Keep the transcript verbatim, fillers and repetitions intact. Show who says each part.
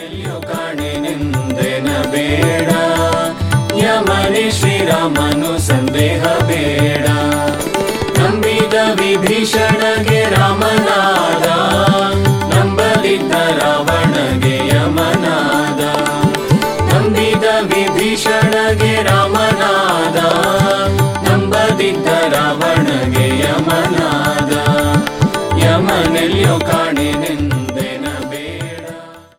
Speaker 1: ಎಲ್ಲಿಯೂ ಕಾಣೆನೆಂದೆನ ಬೇಡ, ಯಮನೆ ಶ್ರೀರಾಮನು ಸಂದೇಹ ಬೇಡ. ನಂಬಿದ ವಿಭೀಷಣಗೆ ರಾಮನಾದ, ನಂಬದಿದ್ದ ರಾವಣಗೆ ಯಮನಾದ. ನಂಬಿದ ವಿಭೀಷಣಗೆ ರಾಮನಾದ, ನಂಬದಿದ್ದ ರಾವಣಗೆ ಯಮನಾದ.